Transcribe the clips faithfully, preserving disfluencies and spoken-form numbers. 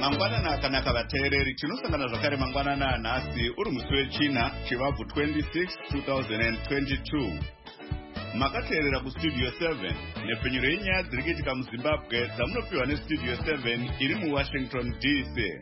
Mangwanana akanaka vateereri, tinosangana zvakare mangwanana anhasi uri musi wechina chivabvu twenty-six two thousand twenty-two. Makateerera kustudio seven nepfenyuro yenyaya dziri kuitika muZimbabwe dzamunopiwa nestudio seven iri muWashington D C.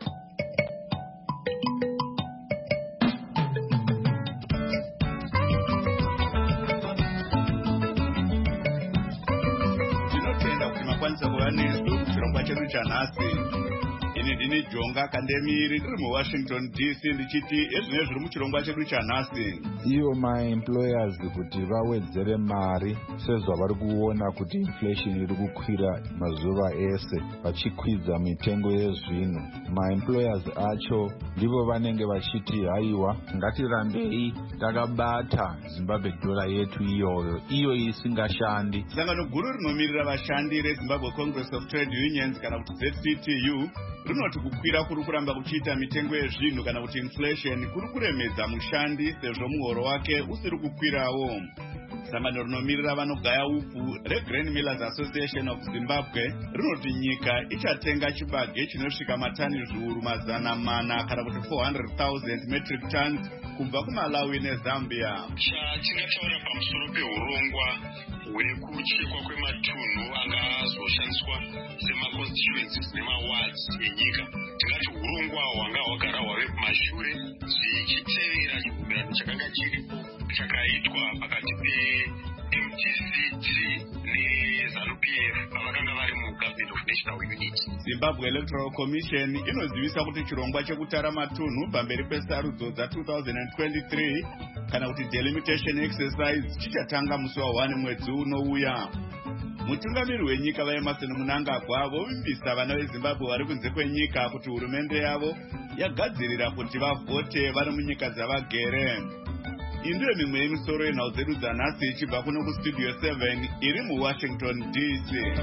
Tinotenda kuti makwanisa kuva nesu kuchirongwa chedu chanhasi. Ini ndini Jonga Kandemiri ndiri muWashington D C ndichiti ezvine zviri muchirongwa chedu chanhasi. Ivo maemployers kuti vawedzere mari sezvo vari kuona kuti inflation iri kukwira mazuva ese vachikwidza mitengo yezvinhu. Maemployers acho ndivo vanenge vachiti haiwa ngatirambei takabata Zimbabwe dollar yetu iyoyo iyo isingashandi. Sangano guru rinomirira vashandi reZimbabwe Congress of Trade Unions kana kuti Z C T U rinoti kukwira kuri kuramba kuchiita mitengo yezvinhu kana kuti inflation kuri kuremedza mushandi sezvo muhoro wake usiri kukwirawo. Sangano rinomirira vanogaya upfu reGrain Millers Association of Zimbabwe rinoti nyika ichatenga chibage chinosvika matani zviuru mazana mana kana kuti four hundred thousand metric tons kubva kuMalawi neZambia. Chatingataura pamusoro peurongwa hwekuchekwa kwematunhu angazoshandiswa semaconstituencies nemawards enyika. Tingati urongwa hwanga hwagara hwave kumashure zvichitevera chibvumirano chakanga chiripo chakaitwa pakati pe-M D C T neZANU-P F pavakanga vari muGovernment of National Unity. Zimbabwe Electoral Commission inozivisa kuti chirongwa chekutara matunhu pamberi pesarudzo dza2023 kana kuti delimitation exercise chichatanga musi wa1 mwedzi unouya. Mutungamiri wenyika vaEmmerson Mnangagwa vovimbisa vana veZimbabwe vari kunze kwenyika kuti hurumende yavo yagadzirira kuti vavhote vari munyika dzavagere. Iyi ndiyo mimwe yemisoro yenhau dzedu dzanhasi ichibva kuno kustudio seven iri muWashington D C.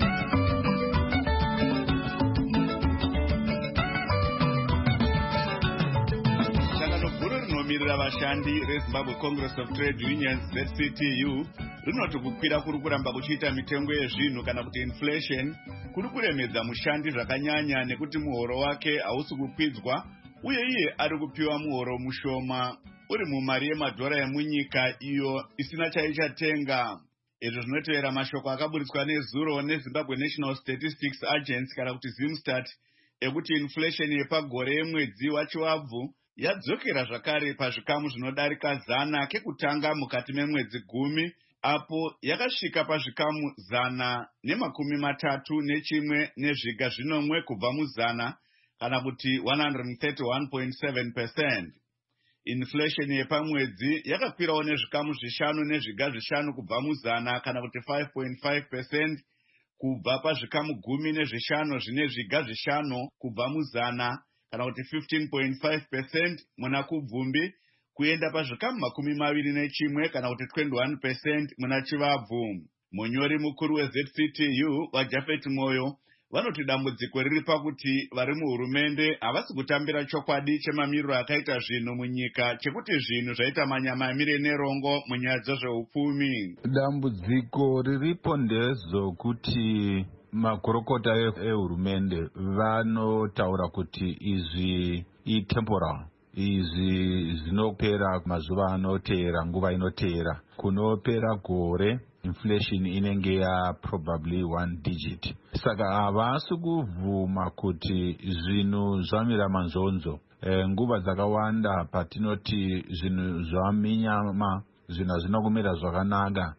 Rinomirira vashandi reZimbabwe Congress of Trade Unions Z C T U rinoti kukwira kuri kuramba kuchiita mitengo yezvinhu kana kuti inflation kuri kuremedza mushandi zvakanyanya nekuti muhoro wake hausi kukwidzwa uye iye ari kupiwa muhoro mushoma uri mumari yemadhora emunyika iyo isina chaichatenga. Izvo zvinotevera mashoko akaburitswa nezuro neZimbabwe National Statistics Agency kana kuti Zimstat ekuti inflation yepagore yemwedzi wachivabvu yadzokera zvakare pazvikamu zvinodarika zana kekutanga mukati memwedzi gumi apo yakasvika pazvikamu zana nemakumi matatu nechimwe nezviga zvinomwe kubva muzana kana kuti one hundred thirty-one point seven percent. Inflation yepamwedzi yakakwirawo nezvikamu zvishanu nezviga zvishanu kubva muzana kana kuti five point five percent kubva pazvikamu gumi nezvishanu zvine zviga zvishanu kubva muzana kana kuti fifteen point five percent muna kubvumbi kuenda pazvikamu makumi maviri nechimwe kana kuti twenty-one percent muna chivabvu. Munyori mukuru weZ C T U vaJafet Moyo vanoti dambudziko riri pakuti vari muhurumende havasi kutambira chokwadi chemamiriro akaita zvinhu munyika chekuti zvinhu zvaita manyamamire nerongo munyaya dzezveupfumi. Dambudziko riripo ndezokuti makurukota ehurumende vanotaura kuti izvi itemporal, izvi zvinopera mazuva anoteera, nguva inoteera. Kunopera gore inflation inenge ya probably one digit. Saka havasi kuvhuma kuti zvinhu zvamira manzonzo. E, nguva dzakawanda patinoti zvinhu zvaminyama zvinhu hazvina kumira zvakanaka,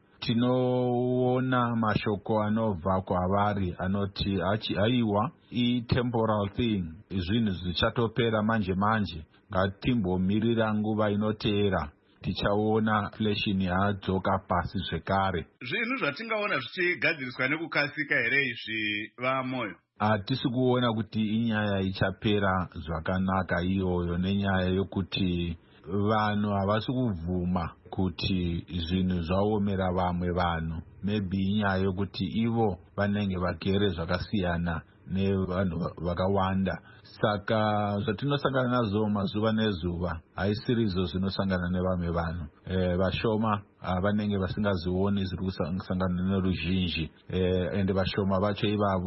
tinoona mashoko anobva kwavari anoti haiwa i-temporal thing, zvinhu zvichatopera manje manje, ngatimbomirira nguva inoteera tichaona inflation yadzoka pasi zvekare. Zvinhu zvatingaona zvichigadziriswa nekukasika here izvi vaMoyo? Hatisi kuona kuti inyaya ichapera zvakanaka iyoyo, nenyaya yokuti vanhu havasi kuvhuma kuti zvinhu zvaomera vamwe vanhu. Maybe inyaya yokuti ivo vanenge vagere zvakasiyana nevanhu vakawanda. Saka zvatinosangana nazo mazuva nezuva haisirizo zvinosangana nevamwe vanhu. E, vashoma vanenge vasingazioni zviri kusangana neruzhinji. E, ende vashoma vacho ivavo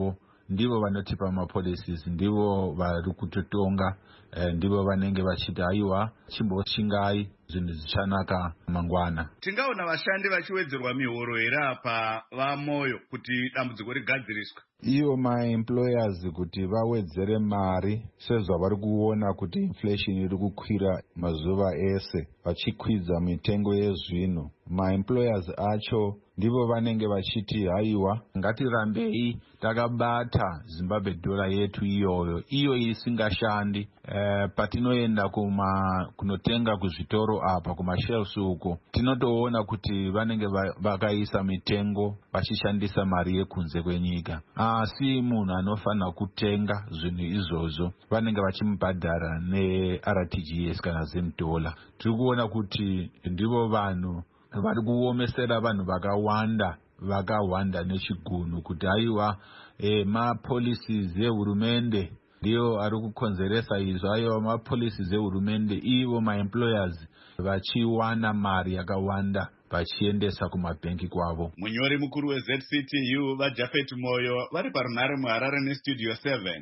ndivo vanotipa mapolicies, ndivo vari kutotonga, eh, ndivo vanenge vachiti aiwa chimboshingai zvinhu zvichanaka mangwana. Tingaona vashandi vachiwedzerwa mihoro here apa vamoyo kuti dambudziko rigadziriswe? Ivo maemployers kuti vawedzere mari sezvavari kuona kuti inflation iri kukwira mazuva ese, vachikwidza mitengo yezvinhu. Maemployers acho ndivo vanenge vachiti haiwa ngatirambei takabata Zimbabwe dollar yetu iyoyo iyo isingashandi. E, patinoenda kuma kunotenga kuzvitoro apa kumashelves uko tinotoona kuti vanenge vakaisa mitengo vachishandisa mari yekunze kwenyika. Asi munhu anofanira kutenga zvinhu izvozvo vanenge vachimubhadhara ne-R T G S kana Zim dollar. Tiri kuona kuti ndivo vanhu vari kuomesera vanhu vakawanda vakawanda nechigunu kuti aiwa e, mapolicies ehurumende ndiyo ari kukonzeresa izvo. Aiwa mapolicies ehurumende ivo maemployers vachiwana mari yakawanda vachiendesa kumabhenki kwavo. Munyori mukuru we-Z C T U vaJafet Moyo vari parunhare muHarare neStudio seven.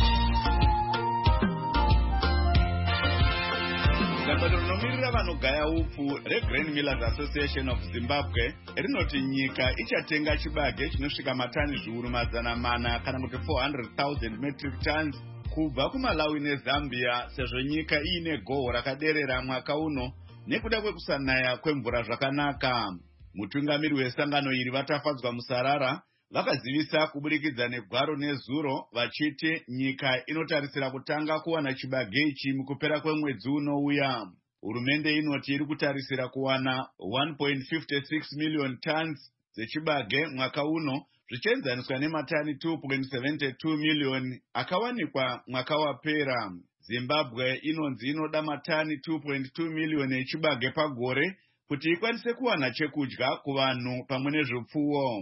Gambano rinomirira vanogaya upfu reGrain Millers Association of Zimbabwe rinoti nyika ichatenga chibage chinosvika matani zviuru mazana mana kana kuti four hundred thousand metric tons kubva kuMalawi neZambia, sezvo nyika iine goho rakaderera mwaka uno nekuda kwekusanaya kwemvura zvakanaka. Mutungamiri wesangano iri vatafadzwa Musarara vakazivisa kuburikidza negwaro nezuro vachiti nyika inotarisira kutanga kuwana chibage ichi mukupera kwemwedzi unouya. Hurumende inoti iri kutarisira kuwana one point five six million tons dzechibage mwaka uno, zvichienzaniswa nematani two point seven two million akawanikwa mwaka wapera. Zimbabwe inonzi inoda matani two point two million echibage pagore kuti ikwanise kuwana chekudya kuvanhu pamwe nezvipfuwo.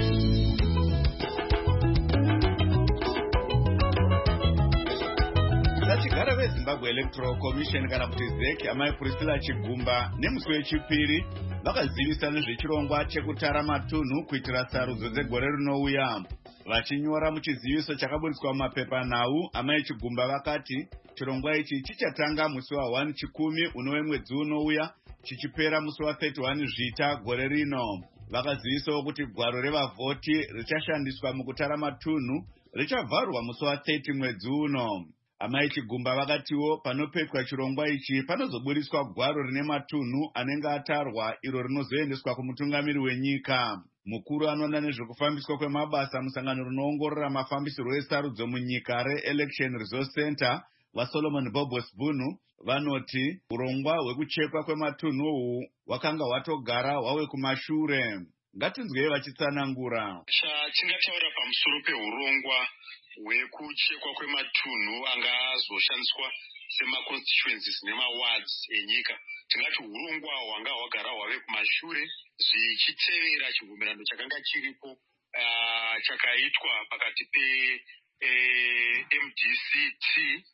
Vachigara veZimbabwe Electoral Commission kana kuti Z E C amai Priscilla Chigumba nemusi wechipiri vakazivisa nezvechirongwa chekutara matunhu kuitira sarudzo dzegore rinouya. Vachinyora muchiziviso chakaburiswa mumapepanhau, amai Chigumba vakati chirongwa ichi chichatanga musi wa one chikumi unove mwedzi unouya chichipera musi wa thirty-one zvita gore rino. Vakazivisawo kuti gwaro revavhoti richashandiswa mukutara matunhu richavharwa musi wa thirty mwedzi uno. Amai Chigumba vakatiwo panopetwa chirongwa ichi panozoburiswa gwaro rine matunhu anenge atarwa iro rinozoendeswa kumutungamiri wenyika. Mukuru anoona nezvekufambiswa kwemabasa musangano rinoongorora mafambisirwo esarudzo munyika reElection Resource Center vaSolomon Bobos Bunu vanoti urongwa hwekuchekwa kwematunhu uhu hwakanga hwatogara hwawe kumashure. Ngatinzwei vachitsanangura. Chatingataura pamusoro peurongwa hwekuchekwa kwematunhu anga azoshandiswa semaconstituencies nemawards enyika. Tingati urongwa hwanga hwagara hwave kumashure zvichitevera chibvumirano chakanga chiripo uh, chakaitwa pakati pe eh, M D C T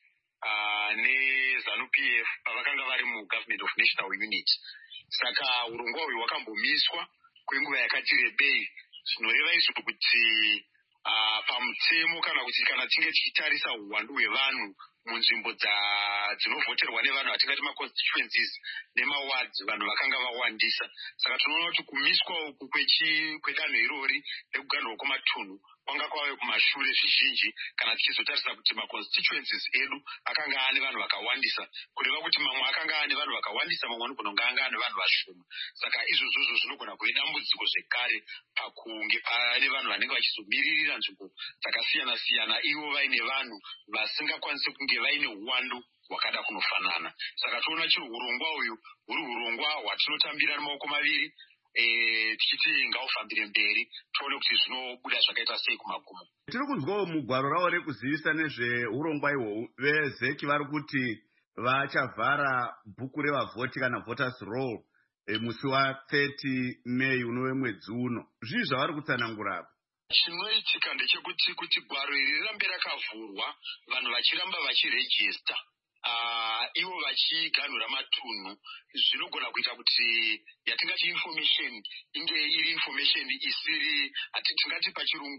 uh, neZANU P F pavakanga vari muGovernment of National Unity. Saka urongwa uyu hwakambomiswa kwenguva yakati rebei, zvinoreva izvo kuti uh, pamutemo kana kuti kana tinge tichitarisa uwandu hwevanhu munzvimbo dzinovhoterwa nevanhu vatingati maconstituencies nemawards vanhu vakanga vawandisa. Saka tinoona kuti kumiswa uku kwedanho irori rekuganhurwa kwematunhu kwanga kwave kumashure zvizhinji kana tichizotarisa kuti maconstituencies edu akanga ane vanhu vakawandisa, kureva kuti mamwe akanga ane vanhu vakawandisa, mamwe anogona kunge anga ane vanhu vashoma. Saka izvozvozvo zvinogona kuve dambudziko zvekare pakunge pane vanhu vanenge vachizomiririra nzvimbo dzakasiyana siyana ivo vaine vanhu vasingakwanisi kunge vaine uwandu hwakada kunofanana. Saka toona chiri urongwa uyu huri urongwa hwatinotambira nemaoko maviri, eh tichiti ngaufambire mberi tione kuti zvinobuda zvakaita sei kumagumo. Tiri kunzwawo mugwaro rawo rekuzivisa nezveurongwa ihwohwu vezeki vari kuti vachavhara bhuku revavhoti kana voters roll e, musi wa thirty May unove mwedzi uno. Zvii zvavari kutsanangura apa? Chinoitika ndechekuti kuti gwaro iri rirambe rakavhurwa, vanhu vachiramba vachirejista uh, ivo vachiganhura matunhu, zvinogona kuita kuti yatingati information inge iri information isiri ati tingati pachirungu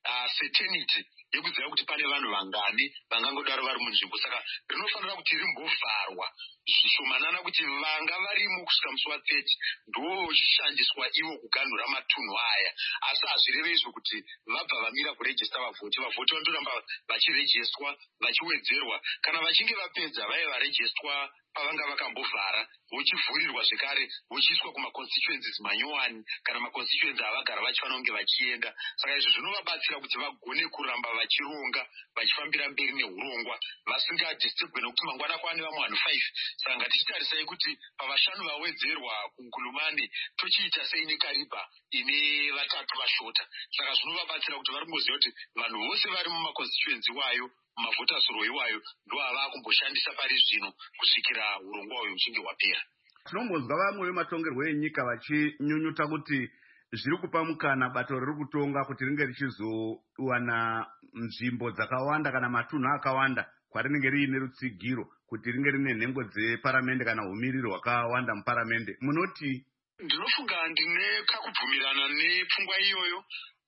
uh, certainty yekuziva kuti pane vanhu vangani vangangodaro vari munzvimbo. Saka rinofanira kuti rimbovharwa zvishomanana kuti vanga varimo kusvika musi wathirty ndo chishandiswa ivo kuganhura matunhu aya. Asi hazvirevezve kuti vabva vamira kurejista vavhoti. Vavhoti vandoramba vachirejestwa, vachiwedzerwa. Kana vachinge vapedza vaive varejestwa pavanga vakambovhara, vochivhurirwa zvekare, vochiiswa kumaconstituencies manyowani kana maconstituency avagara vachifanira kunge vachienda. Saka izvi zvinovabatsira kuti vagone kuramba vachironga, vachifambira mberi neurongwa, vasingadisturbe nokuti mangwana kwava nevamwe vanhu five. Saka ngatichitarisai kuti pavashanu vawedzerwa kuNkulumane tochiita sei neKariba ine vatatu vashota. Saka zvinovabatsira kuti vari kungoziva kuti vanhu vose vari mumaconstituency wayo, mavhotas row iwayo ndo ava kumboshandisa pari zvino kusvikira urongwa uyu uchinge hwapera. Tinombonzwa vamwe vematongerwo enyika vachinyunyuta kuti zviri kupa mukana bato riri kutonga kuti ringe richizowana nzvimbo dzakawanda kana matunhu akawanda kwarinenge riine rutsigiro, kuti ringe rine nhengo dzeparamende kana umiriro hwakawanda muparamende. Munoti? Ndinofunga ndine kakubvumirana nepfungwa iyoyo,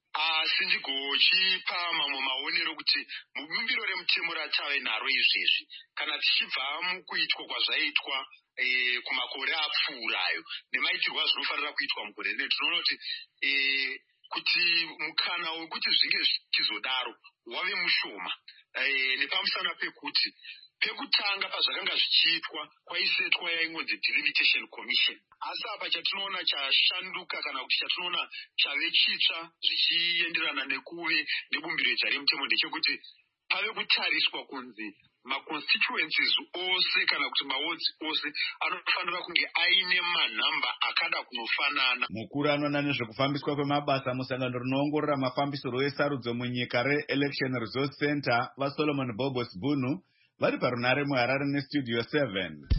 asi ndigochipa mamwe maonero kuti mubumbiro remutemo ratave naro izvezvi, kana tichibva mukuitwa kwazvaitwa e, kumakore apfuurayo nemaitirwo azvinofanira kuitwa mugore rino, tinoona kuti e, kuti mukana wekuti zvinge zvichizodaro wave mushoma, e, nepamusana pekuti pekutanga pazvakanga zvichiitwa kwaisetwa yaingonzi delimitation commission. Asi apa chatinoona chashanduka kana kuti chatinoona chave chitsva zvichienderana nekuve nebumbiro remutemo ndechekuti pave kutariswa kunzi maconstituencies ose kana kuti mawards ose anofanira kunge aine manhamba akada kunofanana. Mukuru anoona nezvekufambiswa kwemabasa musangano rinoongorora mafambisiro esarudzo munyika re-Election Resource Center vaSolomon Bobos Bunu vari parunare muHarare neStudio seven.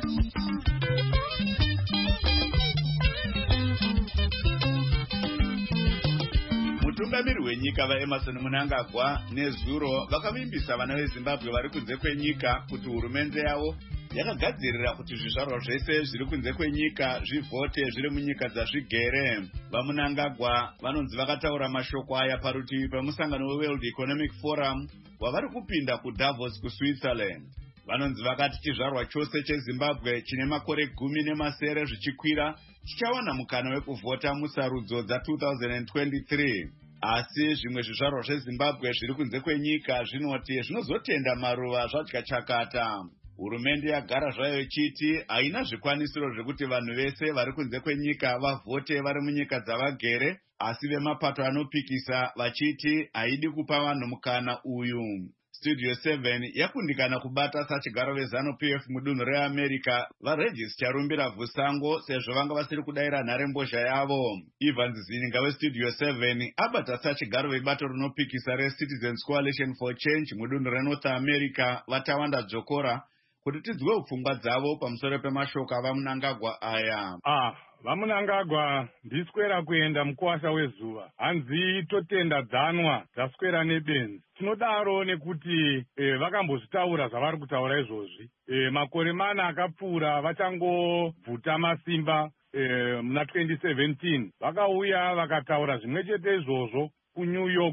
Mutungamiri wenyika vaEmerson Mnangagwa nezuro vakavimbisa vana veZimbabwe vari kunze kwenyika kuti hurumende yavo yakagadzirira kuti zvizvarwa zvese zviri kunze kwenyika zvivhote zviri munyika dzazvigere. VaMnangagwa vanonzi vakataura mashoko aya parutivi pemusangano weWorld Economic Forum wavari kupinda kuDavos kuSwitzerland. Vanonzi vakati chizvarwa chose cheZimbabwe chine makore gumi nemasere zvichikwira chichawana mukana wekuvhota musarudzo dza two thousand twenty-three. Asi zvimwe zvizvarwa zveZimbabwe zviri kunze kwenyika zvinoti zvinozotenda maruva zvadya chakata. Hurumende yagara zvayo ichiti haina zvikwanisiro zvekuti vanhu vese vari kunze kwenyika vavhote vari munyika dzavagere, asi vemapato anopikisa vachiti haidi kupa vanhu mukana uyu. Studio seven yakundikana kubata sachigaro veZanu-P F mudunhu reAmerica vaRegis charumbira Vusango sezvo vanga vasiri kudayira nharembozha yavo. Ivan Zininga weStudio seven abata sachigaro vebato rinopikisa reCitizens Coalition for Change mudunhu reNorth America vaTawanda Dzokora kuti tidzwe upfungwa dzavo pamusoro pemashoko avaMnangagwa aya. Ah, vaMnangagwa ndiswera kuenda mukuwasha wezuva. Hanzi totenda dzanwa dzaswera nebenzi. Tinodaro nekuti e, vakambozvitaura zvavari kutaura izvozvi. E, makore mana akapfuura vachangovhuta masimba e, muna twenty seventeen. Vakauya vakataura zvimwe chete izvozvo kuNew York.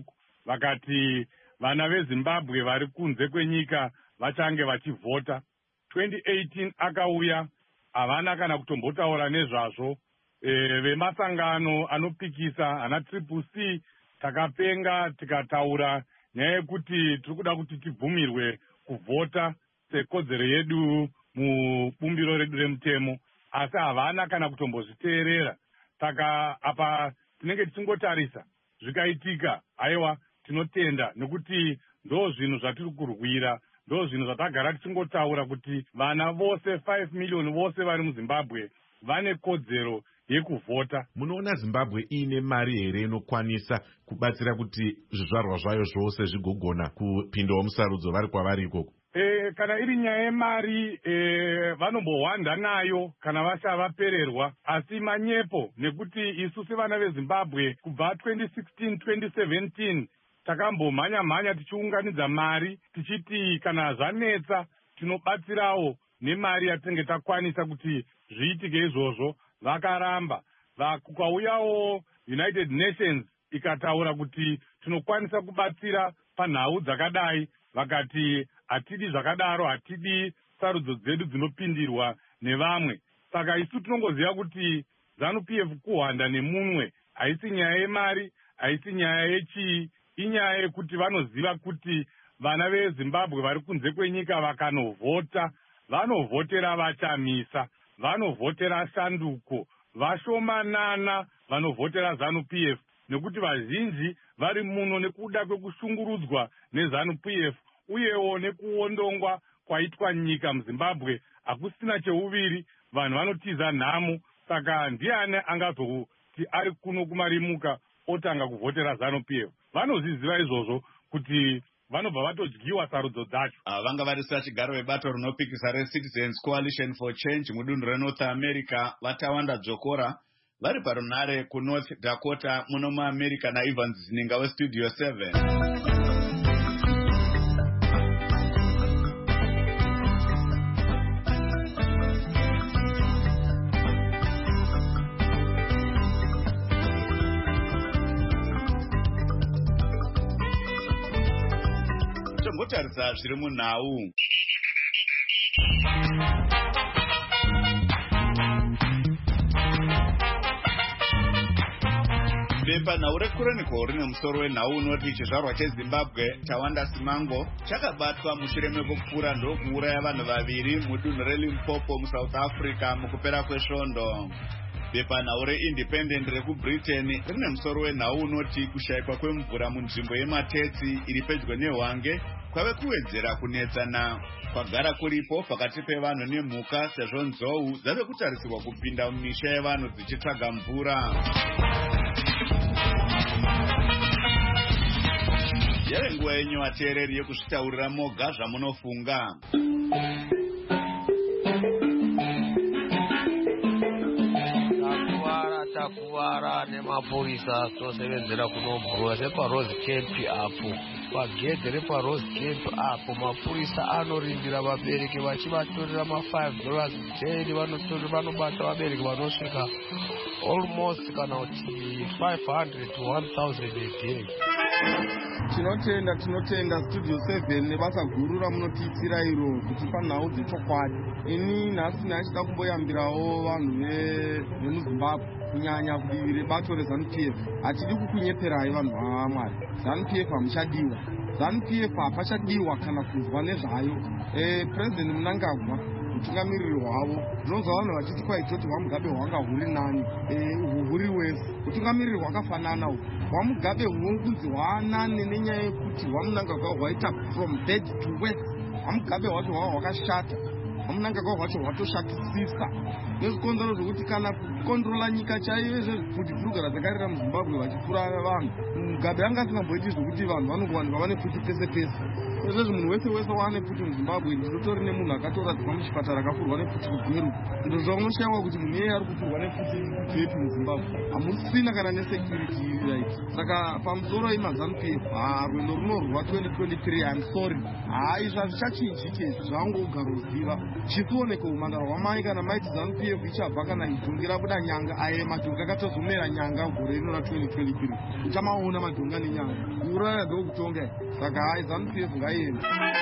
Vakati vana veZimbabwe vari kunze kwenyika vachange vachivhota. twenty eighteen akauya havana kana kutombotaura nezvazvo. E, vemasangano anopikisa ana triple C takapenga tikataura nyaya yekuti tiri kuda kuti tibvumirwe kuvhota sekodzero yedu mubumbiro redu remutemo, asi havana kana kutombozviteerera. Saka apa tinenge tichingotarisa zvikaitika, haiwa tinotenda nekuti ndo zvinhu zvatiri kurwira, ndo zvinhu zvatagara tichingotaura kuti vana vose five million vose vari muZimbabwe vane kodzero yekuvhota. Munoona Zimbabwe ine mari here inokwanisa kubatsira kuti zvizvarwa zvayo zvose zvigogona kupindawo musarudzo vari kwavari ikoko? E, kana iri nyaya yemari e, vanombohwanda nayo kana vachavapererwa, asi manyepo nekuti isu sevana veZimbabwe kubva twenty sixteen twenty seventeen takambomhanya mhanya tichiunganidza mari tichiti kana zvanetsa tinobatsirawo nemari yatinenge takwanisa kuti zviitike izvozvo. Vakaramba. Kukauyawo United Nations ikataura kuti tinokwanisa kubatsira panhau dzakadai, vakati hatidi zvakadaro, hatidi sarudzo dzedu dzinopindirwa nevamwe. Saka isu tinongoziva kuti ZANU P F kuhwanda nemunwe haisi nyaya yemari, haisi nyaya yechii, inyaya yekuti vanoziva kuti vana veZimbabwe vari kunze kwenyika vakanovhota, vanovhotera vachamisa, vanovhotera sanduko, vashomanana vanovhotera ZANU P F, nekuti vazhinji vari muno nekuda kwekushungurudzwa neZANU P F uyewo nekuondongwa kwaitwa nyika muZimbabwe. Hakusina cheuviri, vanhu vanotiza nhamo. Saka ndiani angazoti ari kuno kumarimuka otanga kuvhotera ZANU P F? Vanozviziva izvozvo kuti vanobva vatodyiwa sarudzo dzacho. Vanga varisa chigaro vebato rinopikisa reCitizens Coalition for Change mudunhu reNorth America vatawanda dzokora vari parunare kuNorth Dakota muno muAmerica naEvans Zininga weStudio seven. Tombotarisa zviri munhau. Bepa nhau reChronicle rine musoro wenhau unoti chizvarwa cheZimbabwe Tawanda Simango chakabatwa mushure mekupfuura ndokuuraya vanhu vaviri mudunhu reLimpopo muSouth Africa mukupera kwesvondo. Bepa nhau reIndependent rekuBritain rine musoro wenhau unoti kushayikwa kwemvura munzvimbo yematetsi iri pedyo neHwange kwave kuwedzera kunetsana. Kwagara kuripo pakati pevanhu nemhuka sezvo nzou dzave kutarisirwa kupinda mumisha yevanhu dzichitsvaga mvura. Yave nguva yenyu vateereri yekuzvitaurira moga zvamunofunga. Takuwara nemapurisa tosevenzera kunobhuruwa sepaRose Camp apo pagedhe repaRose Camp apo mapurisa anorindira vabereki vachivatorera ma-five dollars daily. Vanotora vanobata vabereki vanosvika almost kana kuti five hundred to one thousand a day. Tinotenda tinotenda Studio seven nebasa guru ramunotiitira iro kuti panhau dzechokwadi. Ini nhasi ndachida kumboyambirawo vanhu vemuZimbabwe kunyanya kudivi rebato reZANU P F. Hatidi kukunyeperai vanhu vaMwari. ZANU P F hamuchadiwa. ZANU P F hapachadiwa kana kunzwa nezvayo. Eh, President Mnangagwa utungamiriri hwavo ndinonzwa vanhu vachiti kwaitoti hwaMugabe hwanga huri nani, eh, huri wese. Utungamiriri hwakafanana uhu hwaMugabe hunonzi hwaanane nenyaya yekuti hwaMnangagwa hwaita from bad to worse. hwaMugabe hwacho hwava hwakashata, hwaMnangagwa hwacho hwatoshatisisa nezvikonzero zvokuti kana kukondrola nyika chaiyo izvezvi purugara dzakarira muZimbabwe vachipfuura vanhu, Mugabe anga asingamboiti zvokuti vanhu vanongowanikwa vane pfuti pese pese. Izvezvi munhu wese wese waane pfuti muZimbabwe nditori nemunhu akatoradzwa muchipatara akafurwa nepfuti kugweru. Ndo zvaunoshayiwa kuti munhu iyeye ari kufurwa nepfuti yepi muZimbabwe, hamusina kana nesecurity right. Saka pamusoro imaZANU P F rwendo runorwa twenty twenty-three I'm sorry, haizvi hazvichachinji chezvi zvangogara uziva. Chisuoneko umhandara hwamai kana maiti ZANU P F ichabva kana idhongi rabuda nyanga, aye madhongi akatozomera nyanga gore rino ra twenty twenty-three. Uchamaona madhongi ane nyanga uraya ndokutonga. Saka hai ZANU P F ngaiende.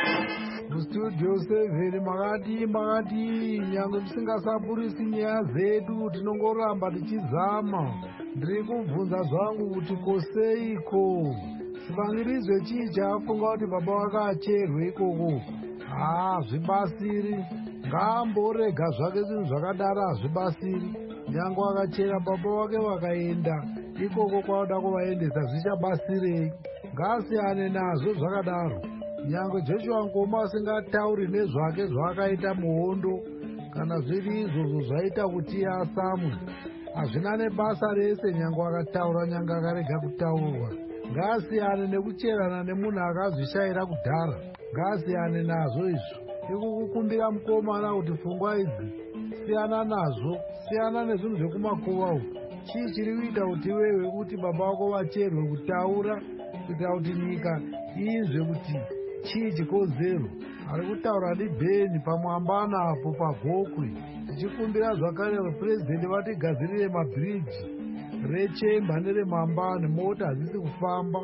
Studio seven makati makati nyange tisingasapurisi nyaya dzedu tinongoramba tichizama. Ndiri kubvunza zvangu kuti koseiko sivangirizwe chii chafunga kuti baba wakacherwe ikoko. Ah, zvibasiri ngaamborega zvake zvinhu zvakadaro hazvibasiri. Nyange wakachera baba wake vakaenda ikoko kwauda kuvaendesa zvichabasirei? Ngaasiyane nazvo zvakadaro. Nyange Joshua Ngoma asingatauri nezvake zvaakaita muhondo kana zviri izvozvo zvaita kuti asamwe, hazvina nebasa rese. Nyange akataura nyange akarega kutaurwa. Ngaasiyane nekucherana nemunhu akazvishayira kudhara. Ngaasiyane nazvo izvo. Ikukukumbira mukomana kuti pfungwa idzi siyana nazvo, siyana nezvinhu zvekumakuva uku. Chii chiri kuita kuti wewe kuti baba wako vacherwe kutaura kuitira kuti nyika inzwe kuti chii chikonzero? Ari kutaura ndibheni pamwambana apo pagokwe. Tichikumbira zvakare vapurezidendi vatigadzirire mabhiriji rechemba neremambani, mota hadzisi kufamba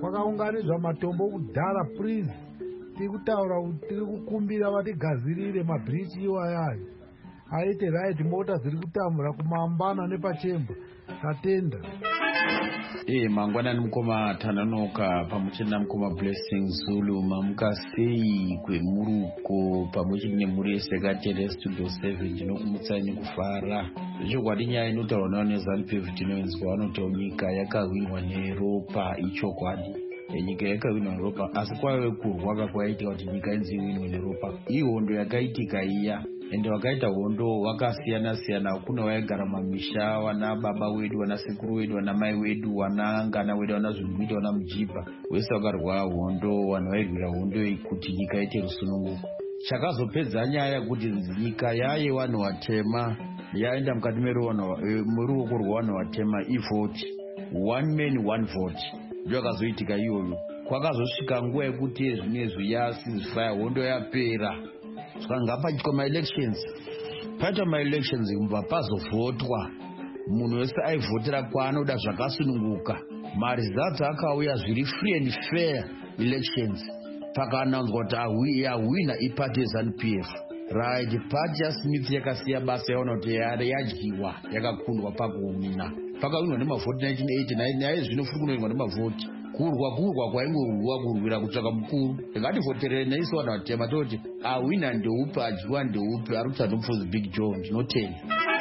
kwakaunganidzwa matombo kudhara. Please, tiri kutaura kuti tiri kukumbira vatigadzirire mabhirichi iwayayo aite right. Mota dziri kutambura kumambana nepachemba. Tatenda. Eh, mangwanani mukoma Tananoka pamwe na mukoma Blessing Zulu mamuka sei kwemuruko pamwe nemuri sekateri studio seven ndinokumutsaini kufara. Zvokwadi nyaya inotaurwa nawo neZANU P F tinoinzwa vanoti nyika yakawinwa neropa. Ichokwadi nyika yakawinwa neropa, asi kwaive kurwa kwaaitika kuti nyika inzi iwinwe neropa. Ihondo yakaitika iya ende wakaita hondo wakasiyana siyana. Kuna waigara mamisha, wana baba wedu, wana sekuru wedu, wana mai wedu, wana ngana wedu, wana zvinhuita, wana mujipa wese wakarwa hondo. Vanhu vairwira hondo kuti nyika ite rusununguko. Chakazopedza nyaya kuti nyika yaye vanhu vatema yaenda mukati meruoko rwavanhu vatema ivhoti, one man one vote. Ndio akazoitika iyoyo. Kwakazosvika nguva yekuti zvinezvi yasizifaya hondo yapera. Ngapachitwa ma-elections, paita ma-elections kubva pazovhotwa, munhu wese aivhotera kwaanoda zvakasununguka. Maresults akauya zviri free and fair elections. Pakananzwa kuti yawina ipati yeZANU P F. Right, pati yaSmith yakasiya basa yaona kuti yadyiwa, yakakundwa pakuwina. Pakawinwa nemavhoti nineteen eighty-nine, naye zvino furi kunoinwa nemavhoti. Kurwa kurwa kwaingorwa kurwira kutsvaka mukuru. Ngativoterere nesu vanhu vatema toti awina ndeupi, adyiwa ndeupi, ari kuti anofuzi Big John. Ndinotenda.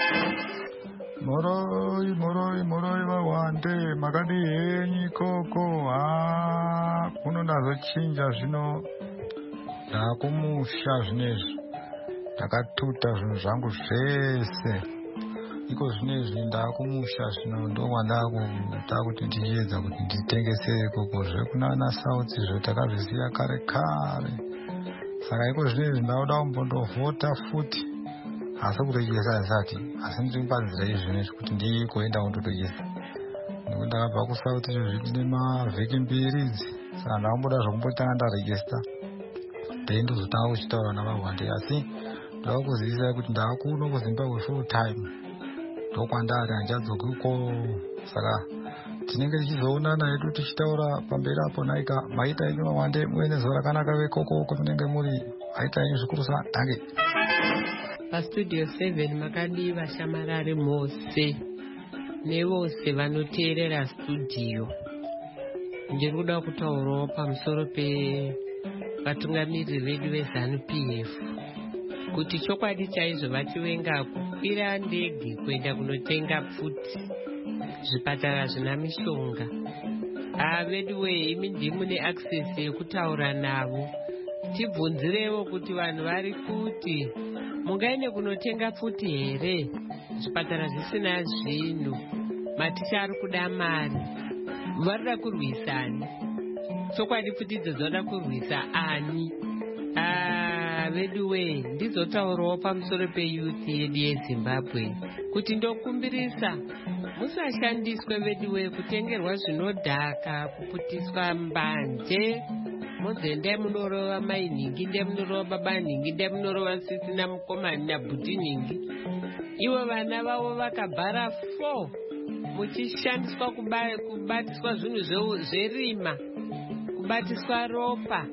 Moroi moroi moroi vawande makadi henyu ikoko. Ha kuno ndazochinja zvino ndakumusha zvinezvi. Ndakatuta zvinhu zvangu zvese. Iko zvinezvi ndakumusha zvino ndomwandakuta kuti ndiedza kuti nditengesere ikoko zvekunana South zvo takazvisiya kare kare. Saka iko zvinezvi ndauda kumbondovhota futi. Asi kutojesa ndisati, asi ndirimbadzira izvi zvinezvi kuti ndikoenda kundotojesa. Nekuti ndakabva kuSouth izvo ndine mavhiki mbiri idzi. Saka ndakamboda zvokumbotanga ndarejesta. Ndendozotanga kuchitaura navahwande, asi ndakakuzivisa kuti ndaakuno kuZimbabwe full time. Ndokwandari handichadzoki uko. Saka tinenge tichizoonana hedu tichitaura pamberi apo naika maita enyu vawande muve nezuva rakanaka vekoko kwamunenge muri. Maita enyu zvikuru sana. Dange. PaStudio seven makadi vashamarari mose nevose vanoteerera studio. Ndiri kuda kutaurawo pamusoro pevatungamiriri vedu veZANU P F kuti chokwadi chaizvo vachivenga kukwira ndege kuenda kunotenga pfuti zvipatara zvina mishonga. Ah, veduwe imi ndimune access yekutaura navo. Tibvunzirewo kuti vanhu vari kuti mungaende kunotenga pfuti here zvipatara zvisina zvinhu. Maticha ari kuda mari, varida kurwisa ani? Chokwadi pfuti idzo dzoda kurwisa ani? Ah, veduwe ndizotaurawo pamusoro peyouth yedu yeZimbabwe kuti ndokumbirisa musashandiswe veduwe kutengerwa zvinodhaka, kuputiswa mbanje. Mozende munorova mainhingi, nde munorova baba nhingi, nde munorova sisi na mukomani na bhuti nhingi. Iwo vana vavo vakabhara four muchishandiswa kubatiswa zvinhu zverima, kubatiswa ropa.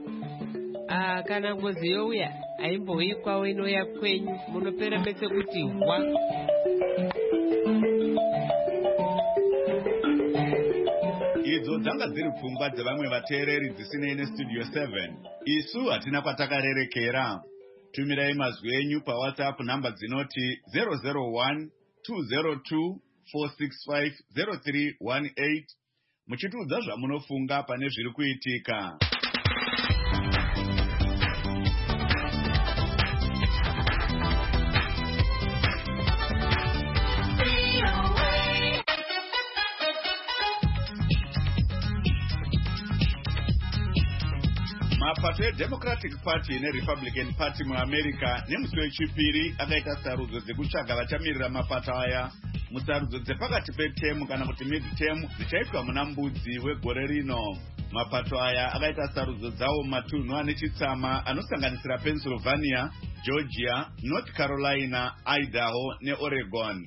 Ah, kana ngozi youya haimbouyi kwavo inouya kwenyu, munopera pese kuti hwa. Idzo dzanga dziri pfungwa dzevamwe vateereri dzisinei neStudio seven. Isu hatina kwatakarerekera. Tumirai mazwi enyu paWhatsApp namba dzinoti zero zero one two zero two four six five zero three one eight muchitiudza zvamunofunga pane zviri kuitika. Mapato eDemocratic Party neRepublican Party muAmerica nemusi wechipiri akaita sarudzo dzekutsvaga vachamirira mapato aya musarudzo dzepakati petemu kana kuti mid-term dzichaitwa muna mbudzi wegore rino. Mapato aya akaita sarudzo dzawo matunhu ane chitsama anosanganisira Pennsylvania, Georgia, North Carolina, Idaho neOregon.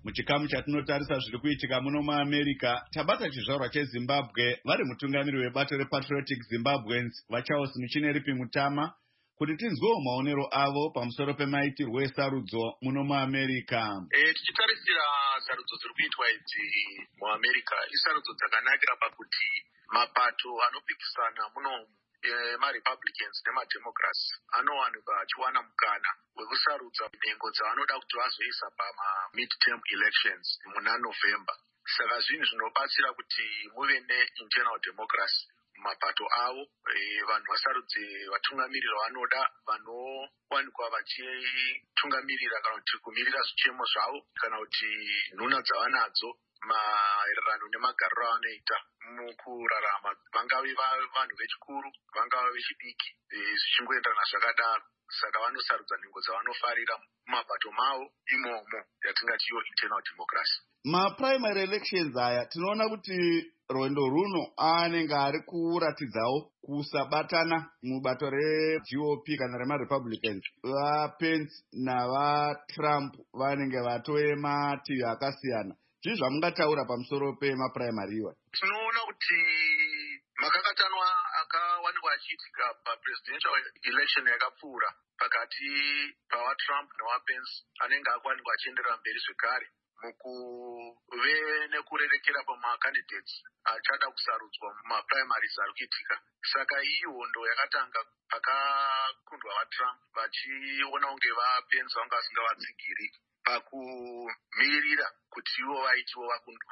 Muchikamu chatinotarisa zviri kuitika muno muAmerica, tabata chizvarwa cheZimbabwe vari mutungamiri webato rePatriotic Zimbabweans vaCharles Muchineripi Mutama kuti tinzwewo maonero avo pamusoro pemaitirwo esarudzo muno muAmerica. Eh, tichitarisira sarudzo dziri kuitwa idzi muAmerica isarudzo dzakanakira pakuti mapato anopikisana muno emaRepublicans nemademocrats anowanikwa achiwana mukana wekusarudza nhengo dzavanoda kuti vazoisa pama-midterm elections muna November. Saka zvinhu zvinobatsira kuti muve ne-internal democracy mumapato avo, vanhu vasarudze vatungamiriri vanoda vanowanikwa vachitungamirira kana kuti kumirira zvichemo zvavo kana kuti nhuna dzavanadzo maererano nemagariro avanoita mukurarama, vangave vanhu vechikuru vangava vechidiki, zvichingoenderana zvakadaro. Saka vanosarudza nhengo dzavanofarira mumapato mavo imomo yatingati iyo internal democracy. Maprimary elections aya tinoona kuti rwendo runo anenge ari kuratidzawo kusabatana mubato reG O P kana remaRepublicans. VaPence navaTrump vanenge vatoema mativi akasiyana. Zvii zvamungataura pamusoro pemaprimary iwa? Tinoona kuti makakatanwa akawanikwa achiitika papresidential election yakapfuura pakati pavaTrump nevaPence anenge akuwanikwa achienderera mberi zvekare mukuve nekurerekera pamacandidates achada kusarudzwa mumaprimaries ari kuitika. Saka iyi hondo yakatanga pakakundwa vaTrump vachiona kunge vaPence vanga vasingavatsigiri pakumirira kuti ivo vaitiwo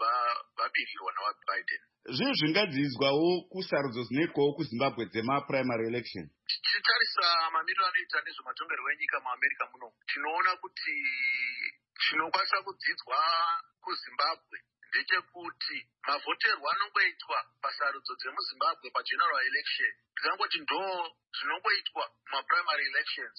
vabirirwa navaBiden. Zvinhu zvingadzidzwawo kusarudzo dzinoitwawo kuZimbabwe dzemaprimary election. Tichitarisa mamiriro anoita nezvematongerwo enyika muAmerica muno, tinoona kuti chinokwanisa kudzidzwa kuZimbabwe ndechekuti mavhoterwo anongoitwa pasarudzo dzemuZimbabwe pageneral election. Tikangoti ndo zvinongoitwa mumaprimary elections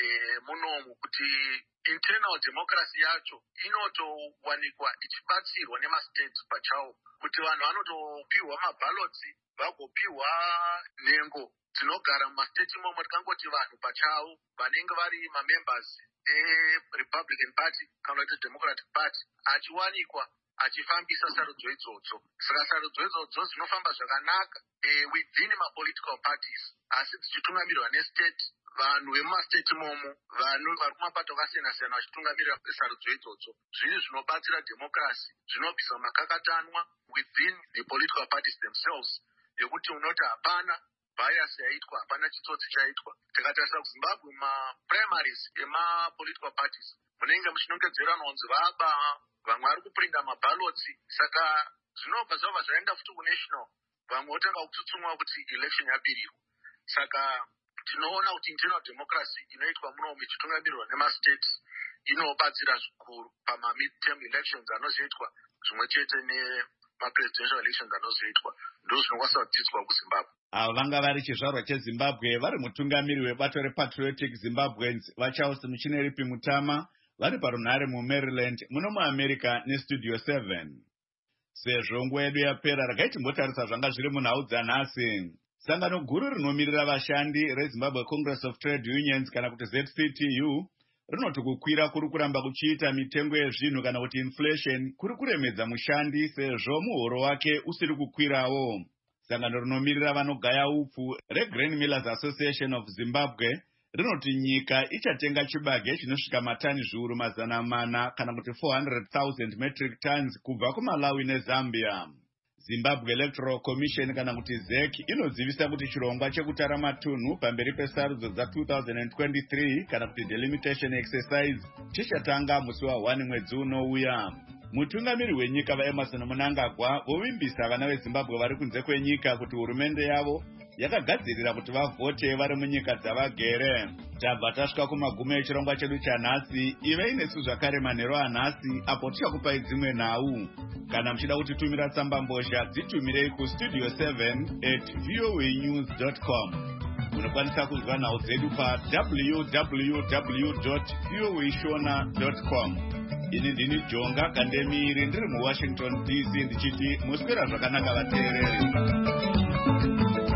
munomu, kuti internal democracy yacho inotowanikwa ichibatsirwa nemastates pachawo, kuti vanhu vanotopiwa maballots vagopiwa nhengo dzinogara mumastate imomo. Tikangoti vanhu pachawo vanenge vari mamembers eRepublican Party kana kuti Democratic Party achiwanikwa achifambisa sarudzo idzodzo. Saka sarudzo idzodzo dzinofamba zvakanaka within mapolitical parties, asi dzichitungamirirwa nestate, vanhu vemumastate imomo vanhu vari kumapato akasiyana-siyana vachitungamirira sarudzo idzodzo. Zvinhu zvinobatsira democracy, zvinobvisa makakatanwa within the political parties themselves, yekuti unoti hapana bias yaitwa, hapana chitsotsi chaitwa. Tikatarisa kuZimbabwe maprimaries emapolitical parties munenge muchinongedzera nonzi vaba vamwe vari kuprinda maballots. Saka zvinobva zvabva zvaenda futi kunational, vamwe votanga kutsutsumwa kuti election yabirirwa. Saka tinoona kuti internal democracy inoitwa muno ichitungamirirwa nemastates inobatsira zvikuru pama-midterm elections anozoitwa zvimwe chete nemapresidential elections anozoitwa. Ndo zvinokwanisa kudzidzwa kuZimbabwe. Ava vanga vari chizvarwa cheZimbabwe vari mutungamiri webato rePatriotic Zimbabweans vaCharles Muchineripi Mutama vari parunhare muMaryland muno muAmerica neStudio seven. Sezvo nguva yedu yapera, regai timbotarisa zvanga zviri munhau dzanhasi. Sangano guru rinomirira vashandi reZimbabwe Congress of Trade Unions kana kuti Z C T U rinoti kukwira kuri kuramba kuchiita mitengo yezvinhu kana kuti inflation kuri kuremedza mushandi sezvo muhoro wake usiri kukwirawo. Sangano rinomirira vanogaya upfu reGrain Millers Association of Zimbabwe rinoti nyika ichatenga chibage chinosvika matani zviuru mazana mana kana kuti four hundred thousand metric tons kubva kuMalawi neZambia. Zimbabwe Electoral Commission kana kuti Z E C inodzivisa kuti chirongwa chekutara matunhu pamberi pesarudzo dza two thousand twenty-three kana kuti delimitation exercise chichatanga musi wa one mwedzi unouya. Mutungamiri wenyika vaEmerson Mnangagwa vovimbisa vana veZimbabwe vari kunze kwenyika kuti hurumende yavo yakagadzirira kuti vavhote vari munyika dzavagere. Tabva tasvika kumagumo echirongwa chedu chanhasi. Ivei nesu zvakare manheru anhasi apo tichakupai dzimwe nhau. Kana muchida kutitumira tsamba mbozha dzitumirei kustudio seven at voanews dot com. Munokwanisa kuzwa nhau dzedu pa w w w dot voashona dot com. Ini ndini Jonga Kandemiri ndiri muWashington D C ndichiti muswera zvakanaka vateereri.